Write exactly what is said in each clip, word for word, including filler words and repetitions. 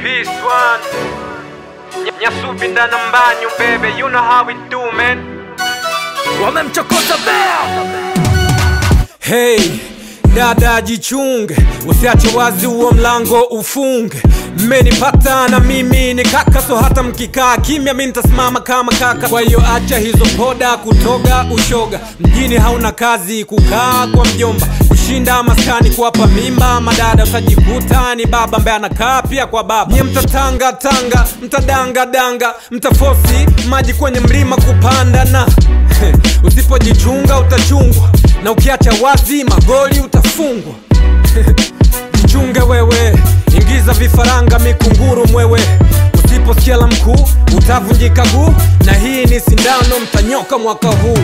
Peace one. Nyasubi ndana mbanyu baby, you know how we do man. Wamemchokoza bea. Hey, dada jichunge, usiache wazi uo mlango ufunge. Mmenipata na mimi ni kaka, so hata mkikaa kimya mimi nitasimama kama kaka. Kwa hiyo acha hizo poda kutoga ushoga. Mjini hauna kazi kukaa kwa mjomba, kushinda maskani kuwapa mimba madada, utajikuta ni baba ambaye anakaa pia kwa baba. Nye mtatanga tanga, mtadanga danga, mtafosi maji kwenye mlima kupanda na usipojichunga utachungwa, na ukiacha wazi magoli utafungwa. Jichunge wewe, ingiza vifaranga mikunguru mwewe. Usiposikia la mkuu utavunjika guu, na hii ni sindano mtanyoka mwaka huu.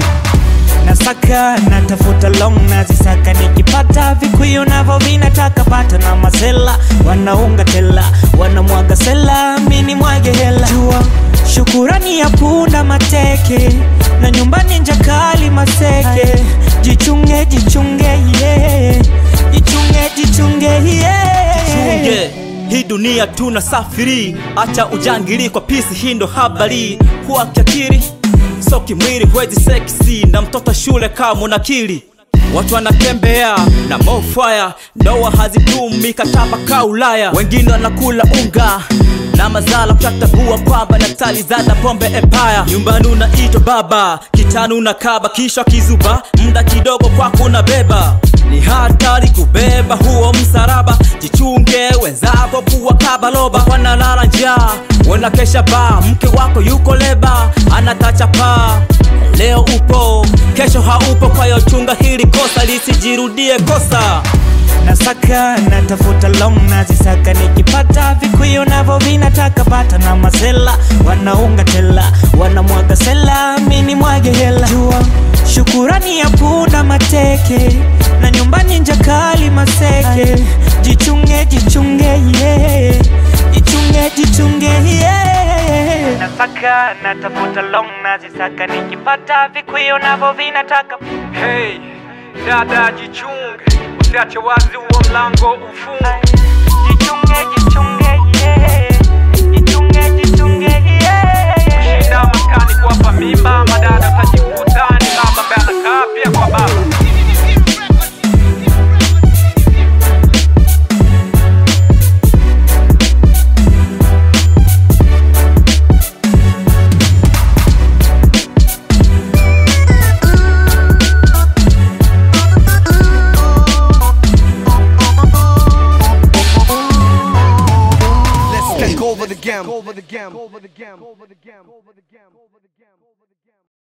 Nasaka, natafuta long, nazisaka nikipata vikuyu navo vinataka pata na masela. Wanaunga tela, wanamwaga sela, mini mwage hela. Jua, shukurani ya punda mateke, na nyumbani njakali maseke. Jichunge, jichunge, yeah. Jichunge, jichunge, yeah. Jichunge, hii dunia tunasafiri, acha ujangili kwa pisi, hindo habari. Kuwa kiakiri, so kimwili huwezi sexy, na mtoto shule kama unakili. Watu wanatembea na more fire, ndoa hazidumu mikataba ka Ulaya. Wengine wanakula unga na mazala kutatagua kwamba Natali zada pombe empire. Nyumbani unaitwa baba, kitani unakaba, kisha kizuba mda kidogo kwako unabeba. Ni hatari kubeba huo msaraba, jichunge wenzako kuwa kabaloba. Wanalala njaa, wanakesha ba, mke wako yuko leba, anatacha pa. Leo upo, kesho haupo, kwa hiyo chunga hili kosa lisijirudie kosa. Nasaka, natafuta long, nazisaka nikipata vikuyu navo vinataka pata na masela. Wanaunga tela, wanamwaga sela, mini mwage hela. Jua, shukurani ya punda mateke, na nyumbani njakali maseke. Jichunge, jichunge, yeah. Jichunge, jichunge, yeah. Nasaka, natafuta long, nazisaka nikipata vikuyu navo vinataka. Hey, dada jichunge, usiache wazi uo mlango ufunge. Jichunge, jichunge, yeah. Jichunge, jichunge, yeah. Kushinda maskani kuwapa mimba madada, utajikuta ni baba ambaye anakaa pia kwa baba. Over the gamble, over the gamble, over the gamble, over the gamble, over the gamble, over the gamble.